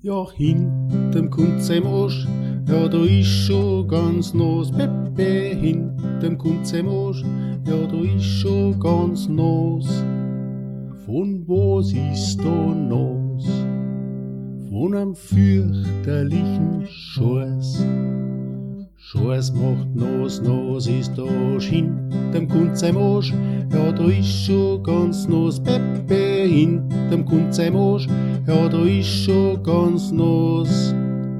Ja, hinterm Kunze im Arsch, ja, da ist schon ganz nos. Pepe, hinterm Kunze im Arsch, ja, da ist schon ganz nos. Von was ist da nos? Von einem fürchterlichen Scheiß. Scheiß macht nos, nos ist da hinterm Kunze im Arsch, ja, da ist schon ganz nos. Pepe, hinterm Kunze im Arsch, ja, da ist schon ganz nos.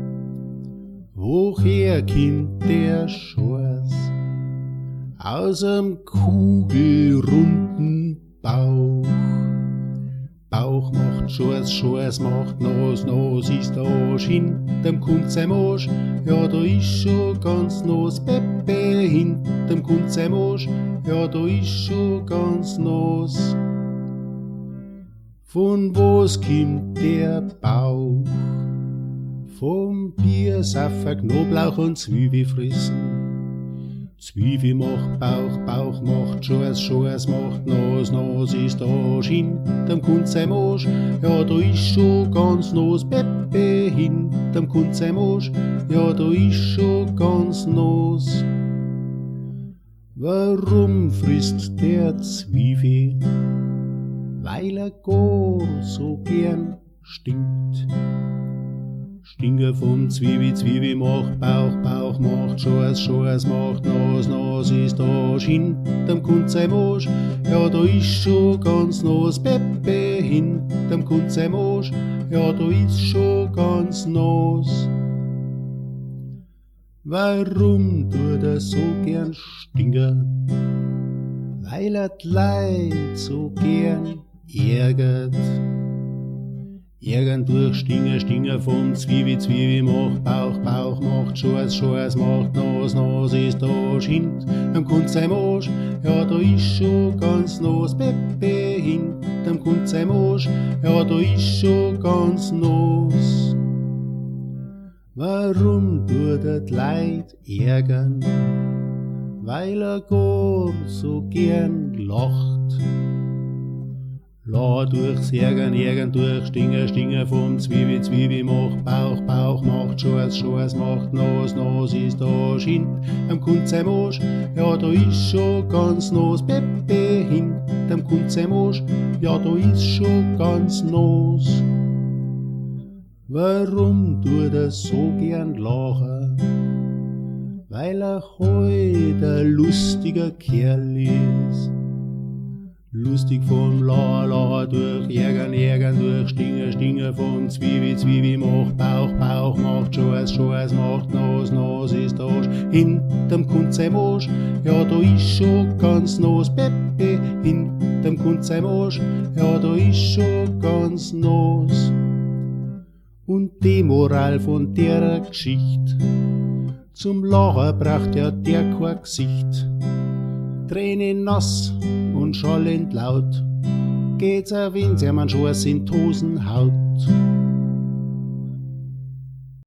Woher kommt der Scheiß? Aus em kugelrunden Bauch. Bauch macht Scheiß, Scheiß macht nos, nos ist da hinterm Kunze im Arsch, ja, da ist schon ganz nos. Pepe, hinterm Kunze im Arsch, ja, da ist schon ganz nos. Von was kommt der Bauch? Vom Biersaffer, Knoblauch und Zwiebel frissen. Zwiebel macht Bauch, Bauch macht Scheiß, Scheiß macht nos, nos ist da hinterm Kunze im Arsch, ja, da ist schon ganz nos. Pepe, hinterm Kunze im Arsch, ja, da ist schon ganz nos. Warum frisst der Zwiebel? Weil er gar so gern stinkt. Stinke vom Zwiebel, Zwiebel macht Bauch, Bauch macht Scheiß, Scheiß macht nos, nos ist da hinterm Kunze im Arsch, ja, da ist schon ganz nos. Pepe, hinterm Kunze im Arsch, ja, da ist schon ganz nos. Warum tut er so gern stinken? Weil er die Leid so gern ärgert. Ärgern durch Stinger, Stinger vom Zwiebel, Zwiebel macht Bauch, Bauch macht Scheiß, Scheiß macht nos, nos ist da hinterm Kunze im Arsch, ja, da ist schon ganz nos. Pepe, hinterm Kunze im Arsch, ja, da ist schon ganz nos. Warum tut er die Leid ärgern? Weil er gar so gern lacht. La durchs Ärgern, Ärgern durch Stinger, Stinger vom Zwiebel, Zwiebel macht Bauch, Bauch macht Scheiß, Scheiß macht nos, nos ist da hinterm Kunze im Arsch, ja, da ist schon ganz nos. Pepe, hinterm Kunze im Arsch, ja, da ist schon ganz nos. Warum tut er so gern lachen? Weil er heut ein lustiger Kerl ist. Lustig vom La, La durch Ärgern, Ärgern durch Stinger, Stinger vom Zwiebel, Zwiebel macht Bauch, Bauch macht Scheiß, Scheiß macht nos, nos ist da hinterm Kunze im Arsch, ja, da ist schon ganz nos. Pepe, hinterm Kunze im Arsch, ja, da ist schon ganz nos. Und die Moral von der Geschichte: zum Lachen braucht ja der kein Gesicht. Tränen nass und schallend laut geht's, wenn's ihm an Scheiß in die Hosen haut.